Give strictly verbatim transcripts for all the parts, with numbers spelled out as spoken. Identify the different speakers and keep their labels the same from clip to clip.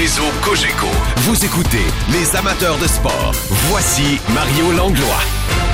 Speaker 1: réseau Cogeco. Vous écoutez les amateurs de sport. Voici Mario Langlois.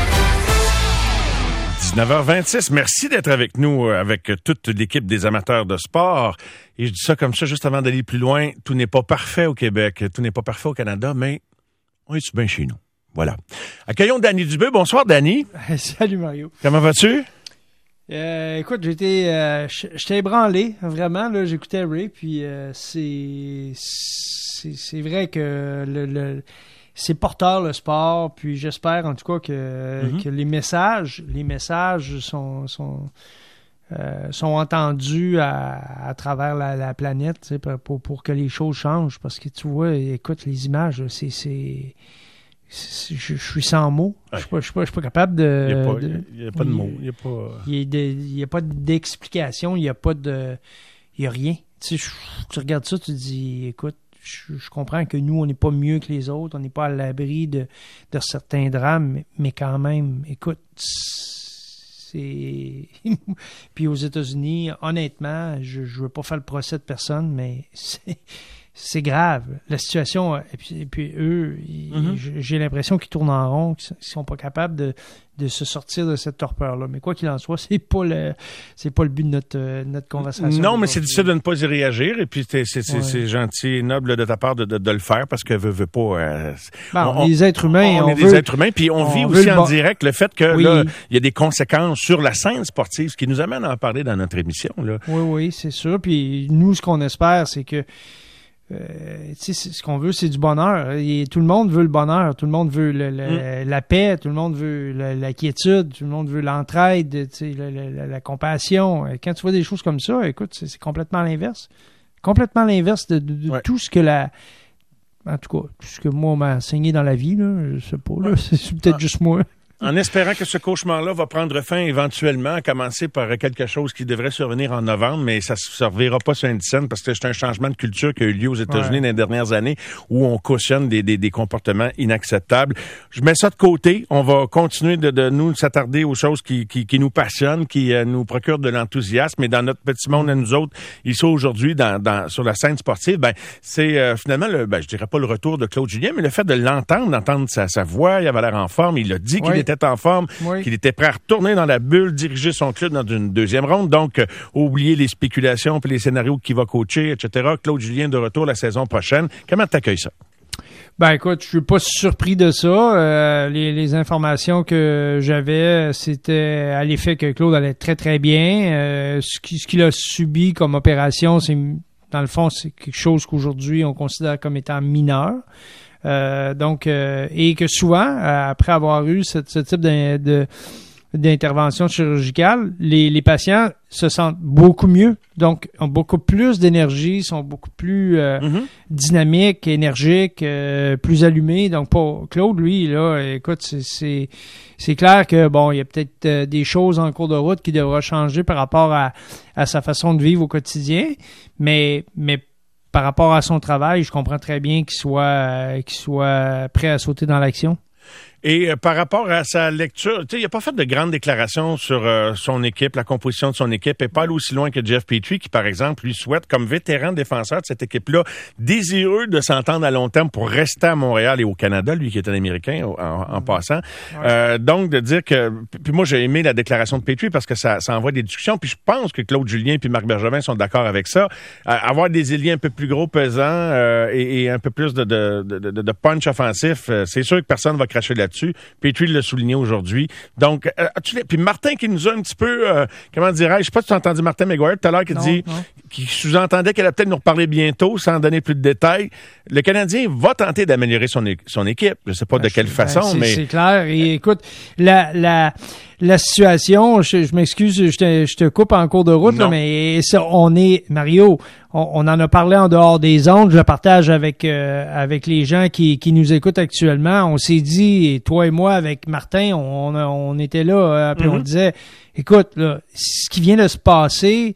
Speaker 2: dix-neuf heures vingt-six, merci d'être avec nous, avec toute l'équipe des amateurs de sport. Et je dis ça comme ça, juste avant d'aller plus loin, tout n'est pas parfait au Québec, tout n'est pas parfait au Canada, mais on est bien chez nous. Voilà. Accueillons Danny Dubé. Bonsoir, Danny.
Speaker 3: Salut, Mario.
Speaker 2: Comment vas-tu?
Speaker 3: Euh, écoute, j'étais, euh, j'étais ébranlé, vraiment. Là, j'écoutais Ray, puis euh, c'est, c'est, c'est vrai que le, le, c'est porteur le sport. Puis j'espère en tout cas que, mm-hmm. que les messages, les messages sont, sont, euh, sont entendus à, à travers la, la planète, tu sais, pour, pour que les choses changent. Parce que tu vois, écoute, les images, c'est, c'est Je, je suis sans mots. Ouais. Je ne suis, suis pas capable de...
Speaker 2: Il n'y a, a pas de mots. Il n'y a,
Speaker 3: a, a, a pas d'explication. Il n'y a pas de... Il n'y a rien. Tu sais, je, tu regardes ça, tu te dis, écoute, je, je comprends que nous, on n'est pas mieux que les autres. On n'est pas à l'abri de, de certains drames. Mais, mais quand même, écoute, c'est... Puis aux États-Unis, honnêtement, je ne veux pas faire le procès de personne, mais c'est... C'est grave, la situation, et puis, et puis eux, ils, mm-hmm. j'ai l'impression qu'ils tournent en rond, qu'ils ne sont pas capables de, de se sortir de cette torpeur-là. Mais quoi qu'il en soit, c'est pas le c'est pas le but de notre, notre conversation.
Speaker 2: Non, mais c'est difficile de ne pas y réagir, et puis c'est, c'est, c'est, ouais. c'est gentil et noble de ta part de, de, de le faire, parce que veut, veut pas... Euh,
Speaker 3: bon, on, on est des êtres humains.
Speaker 2: On, on est
Speaker 3: veut,
Speaker 2: des êtres humains, puis on, on vit aussi en bon... direct le fait que
Speaker 3: oui.
Speaker 2: là, il y a des conséquences sur la scène sportive, ce qui nous amène à en parler dans notre émission. Là.
Speaker 3: Oui, oui, c'est sûr. Puis nous, ce qu'on espère, c'est que Euh, tu sais, ce qu'on veut, c'est du bonheur. Et tout le monde veut le bonheur, tout le monde veut le, le, mm. la paix, tout le monde veut le, la quiétude, tout le monde veut l'entraide, tu sais, la, la, la compassion. Quand tu vois des choses comme ça, écoute, c'est, c'est complètement l'inverse. Complètement l'inverse de, de, de ouais. tout ce que la... En tout cas, tout ce que moi, on m'a enseigné dans la vie, là, je sais pas, là, c'est peut-être ah. juste moi.
Speaker 2: En espérant que ce cauchemar-là va prendre fin éventuellement, à commencer par quelque chose qui devrait survenir en novembre, mais ça ne se reverra pas sur Indiana parce que c'est un changement de culture qui a eu lieu aux États-Unis ouais. dans les dernières années où on cautionne des, des, des comportements inacceptables. Je mets ça de côté. On va continuer de, de nous s'attarder aux choses qui, qui, qui nous passionnent, qui euh, nous procurent de l'enthousiasme. Et dans notre petit monde à nous autres, ici aujourd'hui, dans, dans, sur la scène sportive, ben c'est euh, finalement, le, ben, je dirais pas le retour de Claude Julien, mais le fait de l'entendre, d'entendre sa, sa voix, il avait l'air en forme, il a dit qu'il
Speaker 3: ouais.
Speaker 2: était en forme, oui. qu'il était prêt à retourner dans la bulle, diriger son club dans une deuxième ronde. Donc, euh, oublier les spéculations puis les scénarios qu'il va coacher, et cetera. Claude Julien de retour la saison prochaine. Comment t'accueilles ça?
Speaker 3: Ben écoute, je suis pas surpris de ça. Euh, les, les informations que j'avais, c'était à l'effet que Claude allait très très bien. Euh, ce, qui, ce qu'il a subi comme opération, c'est dans le fond, c'est quelque chose qu'aujourd'hui on considère comme étant mineur. Euh, donc, euh, et que souvent, euh, après avoir eu ce, ce type de, de, d'intervention chirurgicale, les, les patients se sentent beaucoup mieux, donc ont beaucoup plus d'énergie, sont beaucoup plus euh, mm-hmm. dynamiques, énergiques, euh, plus allumés. Donc, pour Claude, lui, là, écoute, c'est, c'est, c'est clair que bon, il y a peut-être euh, des choses en cours de route qui devraient changer par rapport à, à sa façon de vivre au quotidien, mais, mais par rapport à son travail, je comprends très bien qu'il soit, euh, qu'il soit prêt à sauter dans l'action.
Speaker 2: Et euh, par rapport à sa lecture, tu sais, il n'a pas fait de grandes déclarations sur euh, son équipe, la composition de son équipe, et pas aller aussi loin que Jeff Petrie, qui, par exemple, lui souhaite, comme vétéran défenseur de cette équipe-là, désireux de s'entendre à long terme pour rester à Montréal et au Canada, lui qui est un Américain en, en mmh. passant. Ouais. Euh, donc, de dire que... Puis moi, j'ai aimé la déclaration de Petrie parce que ça, ça envoie des discussions, puis je pense que Claude Julien puis Marc Bergevin sont d'accord avec ça. Euh, avoir des ailiers un peu plus gros, pesants euh, et, et un peu plus de, de, de, de, de punch offensif, euh, c'est sûr que personne ne va cracher là-dessus. Petrie l'a souligné aujourd'hui. Donc, euh, tu, puis Martin qui nous a un petit peu, euh, comment dirais-je, je sais pas si tu as entendu Martin McGuire tout à l'heure qui non, dit, non. qui sous-entendait qu'elle allait peut-être nous reparler bientôt sans donner plus de détails. Le Canadien va tenter d'améliorer son, é- son équipe. Je sais pas ben, de quelle façon,
Speaker 3: ben, c'est,
Speaker 2: mais...
Speaker 3: C'est clair. Et écoute, la... la... La situation, je, je m'excuse, je te, je te coupe en cours de route, là, mais ça, on est, Mario, on, on en a parlé en dehors des ondes, je le partage avec euh, avec les gens qui, qui nous écoutent actuellement. On s'est dit, et toi et moi, avec Martin, on, on, on était là, euh, puis mm-hmm. on disait, écoute, là, ce qui vient de se passer,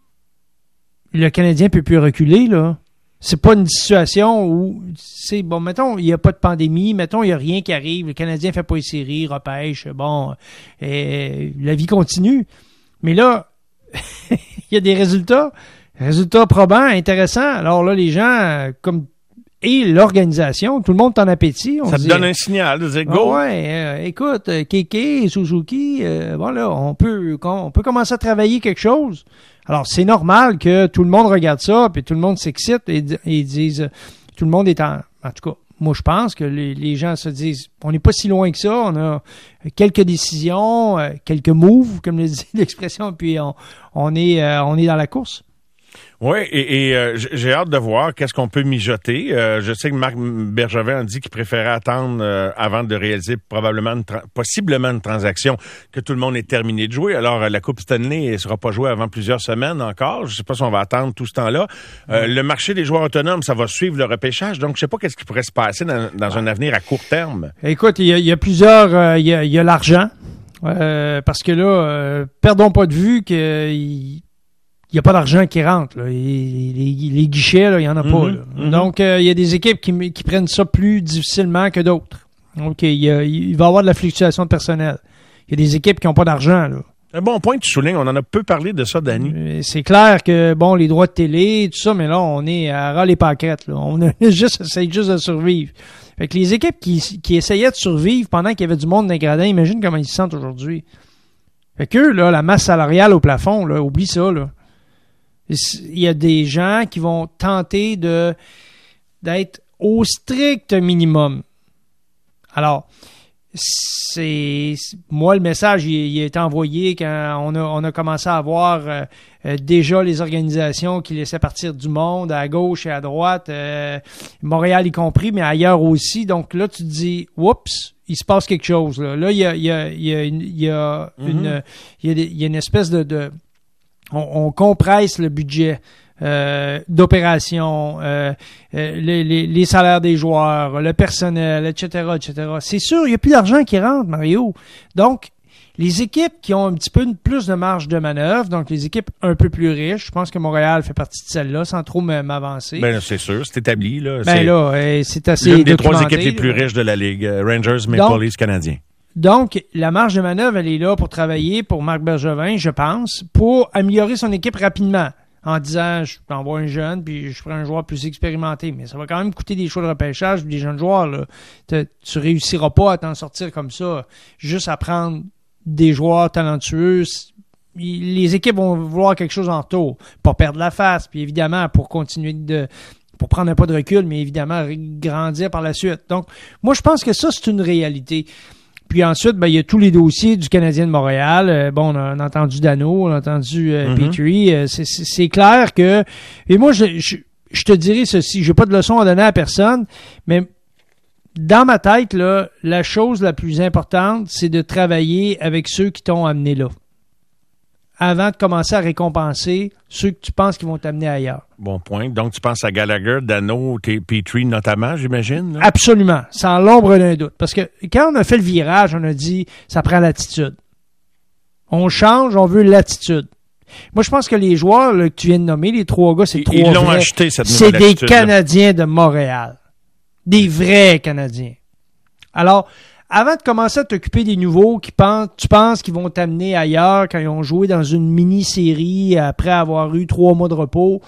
Speaker 3: le Canadien peut plus reculer, là. C'est pas une situation où, c'est bon, mettons, il n'y a pas de pandémie, mettons, il n'y a rien qui arrive, le Canadien fait pas les séries, repêche, bon, et la vie continue. Mais là, il y a des résultats, résultats probants, intéressants. Alors là, les gens, comme et l'organisation, tout le monde est en appétit. On
Speaker 2: ça te
Speaker 3: dit,
Speaker 2: donne un signal de dire go.
Speaker 3: Ah ouais, euh, écoute, Keke, Suzuki, euh, voilà, on peut, on peut commencer à travailler quelque chose. Alors, c'est normal que tout le monde regarde ça, puis tout le monde s'excite et, et disent, tout le monde est en, en tout cas, moi, je pense que les, les gens se disent, on n'est pas si loin que ça, on a quelques décisions, euh, quelques moves, comme le dit l'expression, puis on, on est, euh, on est dans la course.
Speaker 2: Oui, et, et euh, j'ai hâte de voir qu'est-ce qu'on peut mijoter. Euh, je sais que Marc Bergevin a dit qu'il préférait attendre euh, avant de réaliser probablement, une tra- possiblement une transaction que tout le monde ait terminé de jouer. Alors, euh, la Coupe Stanley ne sera pas jouée avant plusieurs semaines encore. Je ne sais pas si on va attendre tout ce temps-là. Euh, mmh. Le marché des joueurs autonomes, ça va suivre le repêchage. Donc, je ne sais pas qu'est-ce qui pourrait se passer dans, dans un avenir à court terme. Écoute,
Speaker 3: il y a, il y a plusieurs... Euh, il, y a, il y a l'argent. Euh, parce que là, euh, perdons pas de vue que... Il... Il n'y a pas d'argent qui rentre. Là. Les, les, les guichets, il n'y en a pas. Mm-hmm, là. Mm-hmm. Donc, il euh, y a des équipes qui, qui prennent ça plus difficilement que d'autres. Donc, il, y a, il va y avoir de la fluctuation de personnel. Il y a des équipes qui n'ont pas d'argent. Là.
Speaker 2: Un bon point que tu soulignes. On en a peu parlé de ça, Danny.
Speaker 3: C'est clair que, bon, les droits de télé, tout ça, mais là, on est à ras les pâquerettes. Là. On a juste, essaye juste de survivre. Fait que les équipes qui, qui essayaient de survivre pendant qu'il y avait du monde dans les gradins, imagine comment ils se sentent aujourd'hui. Fait que là, la masse salariale au plafond, là, oublie ça, là. Il y a des gens qui vont tenter de d'être au strict minimum. Alors, c'est moi, le message, il, il a été envoyé quand on a, on a commencé à voir euh, euh, déjà les organisations qui laissaient partir du monde à gauche et à droite, euh, Montréal y compris, mais ailleurs aussi. Donc là, tu te dis, oups, il se passe quelque chose. Là, là il y a, il y a, il y a, une, il y a, mm-hmm. une, il y a, des, il y a une espèce de... de On, on compresse le budget euh, d'opération, euh, euh, les, les, les salaires des joueurs, le personnel, et cetera, et cetera. C'est sûr, il n'y a plus d'argent qui rentre, Mario. Donc, les équipes qui ont un petit peu plus de marge de manœuvre, donc les équipes un peu plus riches, je pense que Montréal fait partie de celle-là, sans trop m'avancer.
Speaker 2: Ben c'est sûr, c'est établi. Là.
Speaker 3: Ben c'est là, c'est assez
Speaker 2: l'une des
Speaker 3: documenté,
Speaker 2: trois équipes les plus riches de la Ligue, Rangers, Maple Leafs, Canadiens.
Speaker 3: Donc, la marge de manœuvre, elle est là pour travailler pour Marc Bergevin, je pense, pour améliorer son équipe rapidement, en disant, je t'envoie un jeune, puis je prends un joueur plus expérimenté. Mais ça va quand même coûter des choix de repêchage, des jeunes joueurs. Là. Te, tu réussiras pas à t'en sortir comme ça, juste à prendre des joueurs talentueux. Les équipes vont vouloir quelque chose en retour, pas perdre la face, puis évidemment, pour continuer de... pour prendre un pas de recul, mais évidemment, grandir par la suite. Donc, moi, je pense que ça, c'est une réalité. Puis ensuite, ben, il y a tous les dossiers du Canadien de Montréal. Euh, bon, on a, on a entendu Dano, on a entendu euh, mm-hmm. Petrie. Euh, c'est, c'est, c'est clair que... Et moi, je, je, je te dirais ceci, j'ai pas de leçon à donner à personne, mais dans ma tête, là, la chose la plus importante, c'est de travailler avec ceux qui t'ont amené là, avant de commencer à récompenser ceux que tu penses qui vont t'amener ailleurs.
Speaker 2: Bon point. Donc, tu penses à Gallagher, Dano, Petrie notamment, j'imagine? Là?
Speaker 3: Absolument, sans l'ombre d'un doute. Parce que quand on a fait le virage, on a dit, ça prend l'attitude. On change, on veut l'attitude. Moi, je pense que les joueurs là, que tu viens de nommer, les trois gars, c'est
Speaker 2: ils,
Speaker 3: trois
Speaker 2: Ils l'ont
Speaker 3: vrais.
Speaker 2: acheté, cette
Speaker 3: c'est
Speaker 2: nouvelle
Speaker 3: des Canadiens de Montréal. Des vrais Canadiens. Alors, avant de commencer à t'occuper des nouveaux qui pensent, tu penses qu'ils vont t'amener ailleurs quand ils ont joué dans une mini-série après avoir eu trois mois de repos,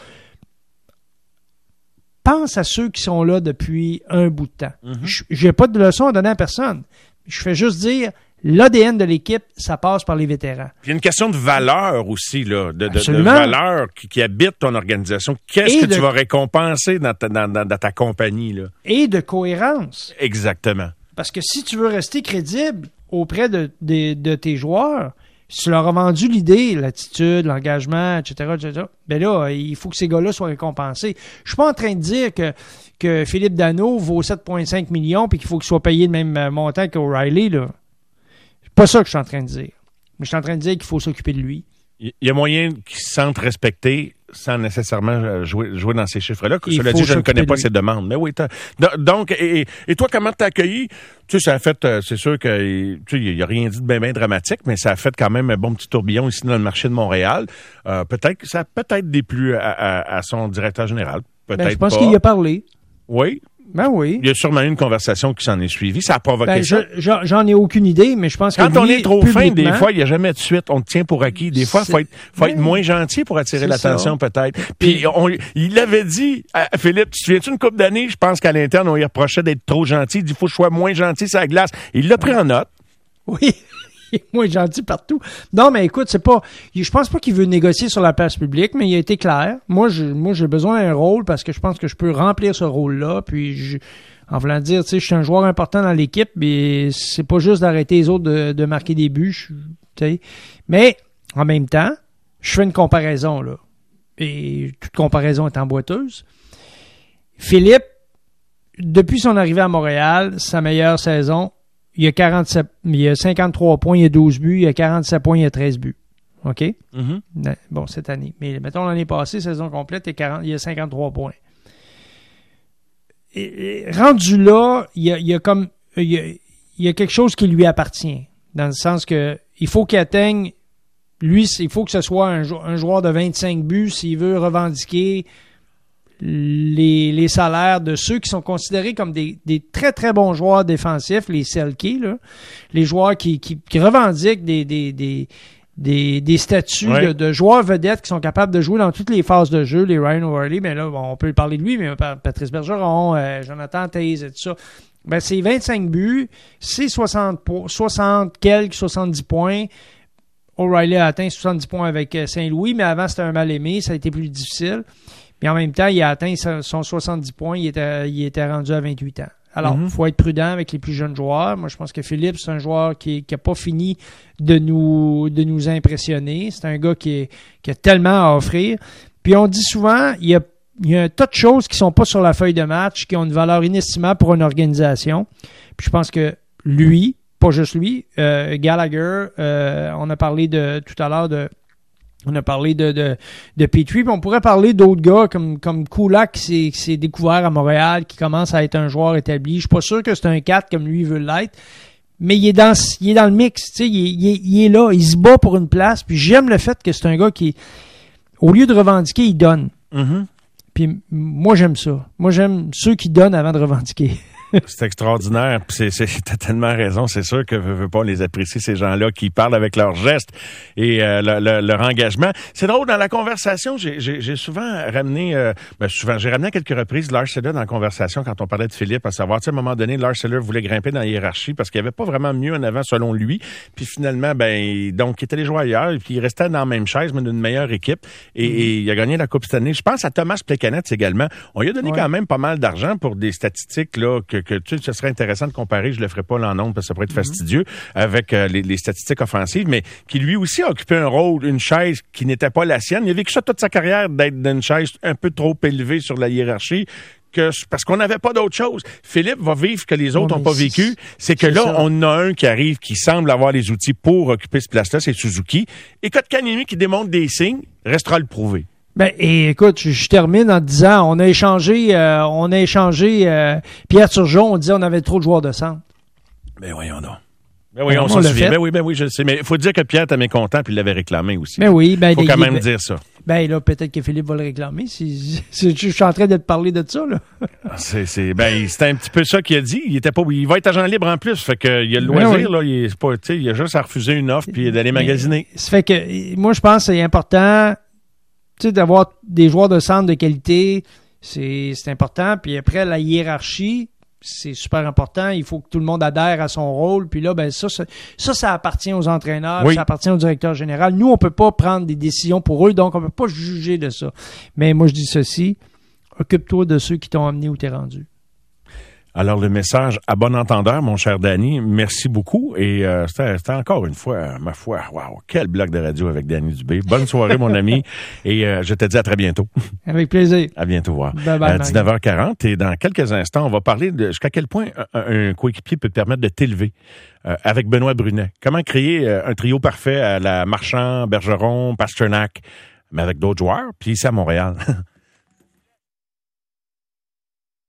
Speaker 3: pense à ceux qui sont là depuis un bout de temps. Mm-hmm. Je n'ai pas de leçon à donner à personne. Je fais juste dire, l'A D N de l'équipe, ça passe par les vétérans.
Speaker 2: Il y a une question de valeur aussi, là, de, de, de valeur qui, qui habite ton organisation. Qu'est-ce Et que de... tu vas récompenser dans ta, dans, dans, dans ta compagnie, là?
Speaker 3: Et de cohérence.
Speaker 2: Exactement.
Speaker 3: Parce que si tu veux rester crédible auprès de, de, de tes joueurs, si tu leur as vendu l'idée, l'attitude, l'engagement, et cetera, et cetera, ben là, il faut que ces gars-là soient récompensés. Je suis pas en train de dire que, que Philippe Dano vaut sept virgule cinq millions et qu'il faut qu'il soit payé le même montant qu'O'Reilly, là. C'est pas ça que je suis en train de dire. Mais je suis en train de dire qu'il faut s'occuper de lui.
Speaker 2: Il y a moyen qu'ils se sentent respectés sans nécessairement jouer, jouer dans ces chiffres-là. Cela dit, je ne connais pas ces demandes. Mais oui, t'as... donc, et, et toi, comment t'as accueilli? Tu sais, ça a fait, c'est sûr que, tu sais, il n'y a rien dit de bien, bien dramatique, mais ça a fait quand même un bon petit tourbillon ici dans le marché de Montréal. Euh, peut-être que ça a peut-être déplu à, à, à son directeur général. Peut-être
Speaker 3: ben, je pense
Speaker 2: pas.
Speaker 3: qu'il y a parlé.
Speaker 2: Oui,
Speaker 3: Ben oui.
Speaker 2: Il y a sûrement eu une conversation qui s'en est suivie. Ça a provoqué
Speaker 3: ben,
Speaker 2: ça.
Speaker 3: Je, j'en ai aucune idée, mais je pense que
Speaker 2: Quand
Speaker 3: lui,
Speaker 2: on est trop fin, des
Speaker 3: publiquement,
Speaker 2: fois, il n'y a jamais de suite. On te tient pour acquis. Des fois, il faut être, faut être
Speaker 3: ben,
Speaker 2: moins gentil pour attirer
Speaker 3: c'est
Speaker 2: l'attention,
Speaker 3: ça.
Speaker 2: peut-être. Puis, on, il l'avait dit, à Philippe, tu te souviens-tu une couple d'années? Je pense qu'à l'interne, on lui reprochait d'être trop gentil. Il dit, il faut que je sois moins gentil sur la glace. Il l'a pris en note.
Speaker 3: Oui. Il est moins gentil partout. Non, mais écoute, c'est pas. Je pense pas qu'il veut négocier sur la place publique, mais il a été clair. Moi, je, moi, j'ai besoin d'un rôle parce que je pense que je peux remplir ce rôle-là. Puis, je, en voulant dire, tu sais, je suis un joueur important dans l'équipe, mais c'est pas juste d'arrêter les autres de, de marquer des buts. Tu sais. Mais, en même temps, je fais une comparaison, là. Et toute comparaison est emboîteuse. Philippe, depuis son arrivée à Montréal, sa meilleure saison, il y a quarante-sept, il y a cinquante-trois points, il y a douze buts, il y a quarante-sept points, il y a treize buts. OK? Mm-hmm. Bon, cette année. Mais mettons l'année passée, saison complète, il y a, quarante, il y a cinquante-trois points. Et, et, rendu là, il y a, il y a comme il y a, il y a quelque chose qui lui appartient. Dans le sens que il faut qu'il atteigne, lui, il faut que ce soit un, un joueur de vingt-cinq buts s'il veut revendiquer Les, les salaires de ceux qui sont considérés comme des, des très, très bons joueurs défensifs, les Selke, là, les joueurs qui, qui, qui revendiquent des, des, des, des, des statuts ouais. de, de joueurs vedettes qui sont capables de jouer dans toutes les phases de jeu, les Ryan O'Reilly, mais là, bon, on peut parler de lui, mais Patrice Bergeron, euh, Jonathan Toews et tout ça. Ben, c'est vingt-cinq buts, c'est soixante, soixante quelques, soixante-dix points. O'Reilly a atteint soixante-dix points avec Saint-Louis, mais avant, c'était un mal-aimé, ça a été plus difficile. Mais en même temps, il a atteint son soixante-dix points, il était, il était rendu à vingt-huit ans. Alors, il mm-hmm. faut être prudent avec les plus jeunes joueurs. Moi, je pense que Philippe, c'est un joueur qui n'a pas fini de nous, de nous impressionner. C'est un gars qui, est, qui a tellement à offrir. Puis on dit souvent, il y a, il y a un tas de choses qui ne sont pas sur la feuille de match, qui ont une valeur inestimable pour une organisation. Puis je pense que lui, pas juste lui, euh, Gallagher, euh, on a parlé de tout à l'heure de On a parlé de, de, de Petrie, puis on pourrait parler d'autres gars comme, comme Kulak qui s'est, qui s'est découvert à Montréal, qui commence à être un joueur établi. Je suis pas sûr que c'est un quatre comme lui veut l'être, mais il est dans, il est dans le mix, tu sais, il, il, est, il est là, il se bat pour une place, puis j'aime le fait que c'est un gars qui, au lieu de revendiquer, il donne. Mm-hmm. Puis moi, j'aime ça. Moi, j'aime ceux qui donnent avant de revendiquer.
Speaker 2: C'est extraordinaire. C'est, c'est, t'as tellement raison. C'est sûr que veut, veut pas les apprécier, ces gens-là qui parlent avec leurs gestes et euh, le, le, leur engagement. C'est drôle, dans la conversation, j'ai, j'ai, j'ai souvent ramené, euh, ben souvent, j'ai ramené à quelques reprises Lars Eller dans la conversation quand on parlait de Philippe, à savoir, tu sais, à un moment donné, Lars Eller voulait grimper dans la hiérarchie parce qu'il n'y avait pas vraiment mieux en avant selon lui. Puis finalement, ben, donc, il était les joueurs ailleurs, puis il restait dans la même chaise, mais d'une meilleure équipe. Et, mm-hmm. et il a gagné la Coupe cette année. Je pense à Thomas Plekanec également. On lui a donné ouais. quand même pas mal d'argent pour des statistiques, là, que, que tu sais, ce serait intéressant de comparer, je le ferai pas en ondes parce que ça pourrait être mm-hmm. fastidieux, avec euh, les, les statistiques offensives, mais qui lui aussi a occupé un rôle, une chaise qui n'était pas la sienne. Il a vécu ça toute sa carrière, d'être dans une chaise un peu trop élevée sur la hiérarchie, que, parce qu'on n'avait pas d'autre chose. Philippe va vivre ce que les autres n'ont oh, pas c'est, vécu. C'est que c'est là, ça. On a un qui arrive, qui semble avoir les outils pour occuper ce place-là, c'est Suzuki. Et Kotkaniemi qui démontre des signes, restera le prouver.
Speaker 3: Ben, et écoute, je, je termine en disant, on a échangé, euh, on a échangé euh, Pierre Turgeon, on disait on avait trop de joueurs de centre.
Speaker 2: Ben voyons donc. Ben oui, on, on s'en souvient. Ben oui, ben oui, je le sais. Mais il faut dire que Pierre était mécontent puis il l'avait réclamé aussi.
Speaker 3: Ben oui, ben.
Speaker 2: Faut quand même
Speaker 3: ben,
Speaker 2: dire ça.
Speaker 3: Ben là, peut-être que Philippe va le réclamer. Si, si, je suis en train de te parler de ça, là.
Speaker 2: c'est, c'est, ben, c'était un petit peu ça qu'il a dit. Il était pas, il va être agent libre en plus. Fait que, il a le loisir, ben oui. là. Il est pas, tu sais, il a juste à refuser une offre puis d'aller magasiner.
Speaker 3: Ça fait que, moi, je pense que c'est important. Tu sais, d'avoir des joueurs de centre de qualité, c'est, c'est important. Puis après, la hiérarchie, c'est super important. Il faut que tout le monde adhère à son rôle. Puis là, ben ça, ça, ça, ça appartient aux entraîneurs, oui. ça appartient au directeur général. Nous, on peut pas prendre des décisions pour eux, donc on peut pas juger de ça. Mais moi, je dis ceci, occupe-toi de ceux qui t'ont amené où t'es rendu.
Speaker 2: Alors, le message à bon entendeur, mon cher Danny, merci beaucoup. Et euh, c'était, c'était encore une fois, ma foi, wow, quel bloc de radio avec Danny Dubé. Bonne soirée, mon ami. Et euh, je te dis à très bientôt.
Speaker 3: Avec plaisir.
Speaker 2: À bientôt. Voir.
Speaker 3: Bye bye,
Speaker 2: à dix-neuf heures quarante. Et dans quelques instants, on va parler de jusqu'à quel point un, un coéquipier peut te permettre de t'élever. Euh, avec Benoît Brunet. Comment créer euh, un trio parfait à la Marchand, Bergeron, Pasternak, mais avec d'autres joueurs, puis ici à Montréal.